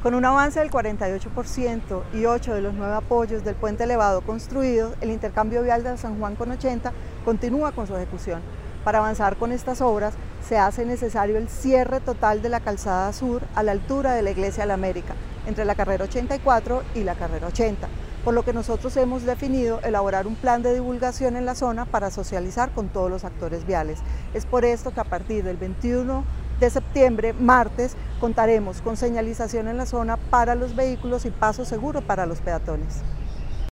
Con un avance del 48% y 8 de los 9 apoyos del puente elevado construidos, el intercambio vial de San Juan con 80 continúa con su ejecución. Para avanzar con estas obras se hace necesario el cierre total de la calzada sur a la altura de la Iglesia de la América, entre la carrera 84 y la carrera 80, por lo que nosotros hemos definido elaborar un plan de divulgación en la zona para socializar con todos los actores viales. Es por esto que a partir del 21 de septiembre, martes, contaremos con señalización en la zona para los vehículos y paso seguro para los peatones.